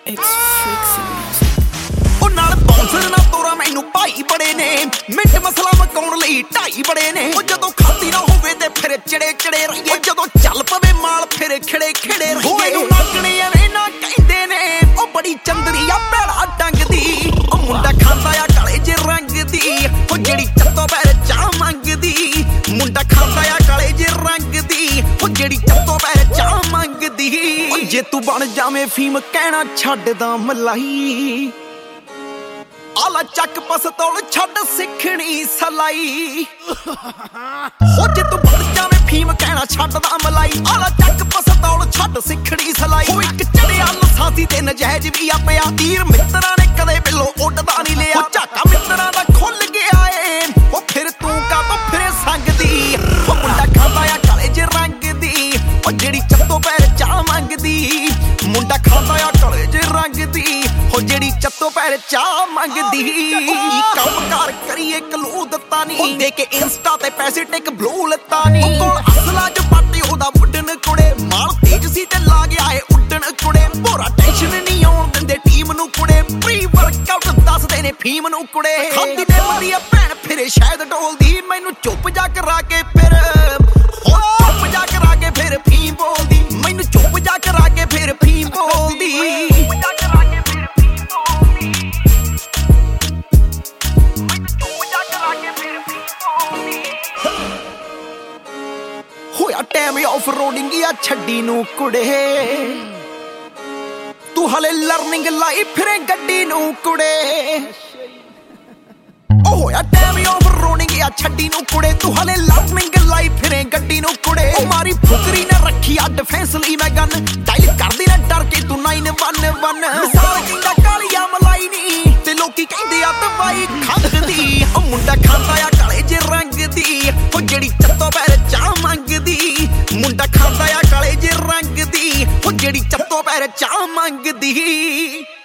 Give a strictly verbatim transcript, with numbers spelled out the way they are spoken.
It's fixing music. ਉਹ ਨਾਲ bouncer ਨਾ ਤੋਰਾ ਮੈਨੂੰ ਭਾਈ ਬੜੇ ਨੇ ਮਿੰਟ ਮਸਲਾ ਮਕਾਉਣ ਲਈ ਢਾਈ ਬੜੇ ਨੇ ਉਹ ਜਦੋਂ ਖਾਦੀ ਨਾ ਹੋਵੇ ਤੇ ਫਿਰ ਚੜੇ ਚੜੇ ਰਹੀਏ ਜਦੋਂ ਚੱਲ ਪਵੇ ਮਾਲ ਫਿਰ ਖੜੇ ਖੜੇ ਰਹੀਏ ਨੂੰ ਨਾਗਣੇ ਐਵੇਂ ਨਾ ਕਹਿੰਦੇ ਨੇ ਉਹ ਬੜੀ ਚੰਦਰੀ ਆ ਭੈੜਾ ਡੰਗ ਦੀ ਉਹ ਮੁੰਡਾ ਖਾਂਦਾ ਆ ਕਾਲੇ ਜੇ ਰੰਗ ਦੀ ਉਹ ਜਿਹੜੀ ਚੱਤੋ ਪੈਰ ਚਾਹ ਮੰਗਦੀ ਮੁੰਡਾ ਖਾਂਦਾ ਆ ਕਾਲੇ ਜੇ ਰੰਗ ਦੀ ਉਹ ਜਿਹੜੀ ਚੱਤੋ ਪੈਰ ਚਾਹ ਮੰਗਦੀ ਜੇ ਤੂੰ ਬਣ ਜਾਵੇਂ ਫੀਮ ਕਹਿਣਾ ਛੱਡਦਾ ਮਲਾਈ ਆਲਾ ਚੱਕ ਪਸਤੌਲ ਛੱਡ ਸਿੱਖਣੀ ਸਲਾਈ ਹੋ ਜੇ ਤੂੰ ਬਣ ਜਾਵੇਂ ਫੀਮ ਕਹਿਣਾ ਛੱਡਦਾ ਮਲਾਈ ਆਲਾ ਚੱਕ ਪਸਤੌਲ ਛੱਡ ਸਿੱਖਣੀ ਸਲਾਈ ਉਹ ਇੱਕ ਚੜਿਆ ਲਸਾਤੀ ਤੇ ਨਜਾਇਜ਼ ਵੀ ਆ ਪਿਆ ਤੀਰ ਮਿੱਤਰਾਂ ਨੇ ਕਦੇ ਬਿੱਲੋ ਉੱਡਦਾ ਨਹੀਂ ਲਿਆ ਉਹ ਝਾਕਾ ਮਿੱਤਰਾਂ ਦਾ ਖੁੱਲ ਗਿਆ ਏ ਉਹ ਫਿਰ ਤੂੰ ਕਾਹਤੋਂ ਫਿਰੇ ਸੰਗਦੀ ਉਹ ਮੁੰਡਾ ਖਾਂਦਾ ਆ ਕਾਲੇ ਜੇ ਰੰਗ ਦੀ ਉਹ ਜਿਹੜੀ ਚੱਤੋ ਪੈਰ ਚਾਹ ਮੰਗਦੀ ਮੁੰਡਾ ਖਾਂਦਾ ਆ ਕਾਲੇ ਜੇ ਰੰਗ ਦੀ ਉਹ ਜਿਹੜੀ ਚੱਤੋ ਪੈਰ ਚਾਹ ਮੰਗਦੀ ਕੰਮ ਕਾਰ ਕਰੀਏ ਕਲੂ ਦਿੱਤਾ ਨਹੀਂ ਦੇ ਕੇ ਇੰਸਟਾ ਤੇ ਪੈਸੇ ਟਿਕ ਬਲੂ ਲੱਤਾ ਨਹੀਂ ਕੋਲ ਅਸਲਾ ਜੋ ਪਾਟੀ ਉਹਦਾ ਮੁੱਢਣ ਕੁੜੇ ਮਾਲ ਤੇਜ ਸੀ ਤੇ ਲਾ ਗਿਆ ਏ ਉੱਡਣ ਕੁੜੇ ਭੋਰਾ ਟੈਨਸ਼ਨ ਨਹੀਂ ਆਉਣ ਦਿੰਦੇ ਟੀਮ ਨੂੰ ਕੁੜੇ ਪ੍ਰੀ ਵਰਕਆਊਟ ਦੱਸਦੇ ਨੇ ਫੀਮ ਨੂੰ ਕੁੜੇ ਖਾਂਦੀ ਤੇ ਮਰੀ ਆ ਭੈਣ ਫਿਰੇ ਸ਼ਾਇਦ ਢੋਲਦੀ ਮੈਨੂੰ ਚੁੱਪ ਜਾ ਕਰਾ ਕੇ ਫਿਰ ਹੋ ਚੁੱਪ ਜਾ ਕਰਾ ਕੇ ਫਿਰ ਫੀਮ ਬੋਲਦੀ ਮੈਨੂੰ ਚੁੱਪ ਜਾ ਕਰਾ ਕੇ ਫਿਰ ਫੀਮ ਬੋਲਦੀ ਹੋਇਆ ਟਾਈਮ ਆਫ ਰੋਡਿੰਗ ਆ ਛੱਡੀ ਨੂੰ ਕੁੜੇ ਤੂੰ ਹਲੇ ਲਰਨਿੰਗ ਲਾਈ ਫਿਰੇ ਗੱਡੀ ਨੂੰ ਕੁੜੇ ਉਹ ਹੋਇਆ ਟਾਈਮ ਆਫ ਰੋਡਿੰਗ ਆ ਛੱਡੀ ਨੂੰ ਕੁੜੇ ਤੂੰ ਹਲੇ ਲਰਨਿੰਗ ਲਾਈ ਫਿਰੇ ਗੱਡੀ ਨੂੰ ਕੁੜੇ ਉਹ ਮਾਰੀ ਫੁਕਰੀ ਨਾ ਰੱਖੀ ਆ ਡਿਫੈਂਸ ਲਈ ਮੈਂ ਗਨ ਟਾਈਲ ਕਰਦੀ ਨਾ ਡਰ ਕੇ ਤੂੰ ਨਾਈਨ ਵਨ ਵਨ ਮਿਸਾਲ ਕਹਿੰਦਾ ਕਾਲੀਆ ਮਲਾਈ ਨਹੀਂ ਤੇ ਲੋਕੀ ਕਹਿੰਦੇ ਆ ਦਵਾਈ ਖੰਗਦੀ ਉਹ ਮੁੰਡਾ ਖਾਂਦਾ ਆ ਕਾਲੇ ਜੇ ਰੰਗ ਦੀ ਉਹ ਜਿਹੜੀ ਚੱਤੋ ਪੈਰ ਚਾਹ ਮੰਗਦੀ ਮੁੰਡਾ ਖਾਂਦਾ ਆ ਕਾਲੇ ਜੇ ਰੰਗ ਦੀ ਉਹ ਜਿਹੜੀ ਚੱਤੋ ਪੈਰ ਚਾਹ ਮੰਗਦੀ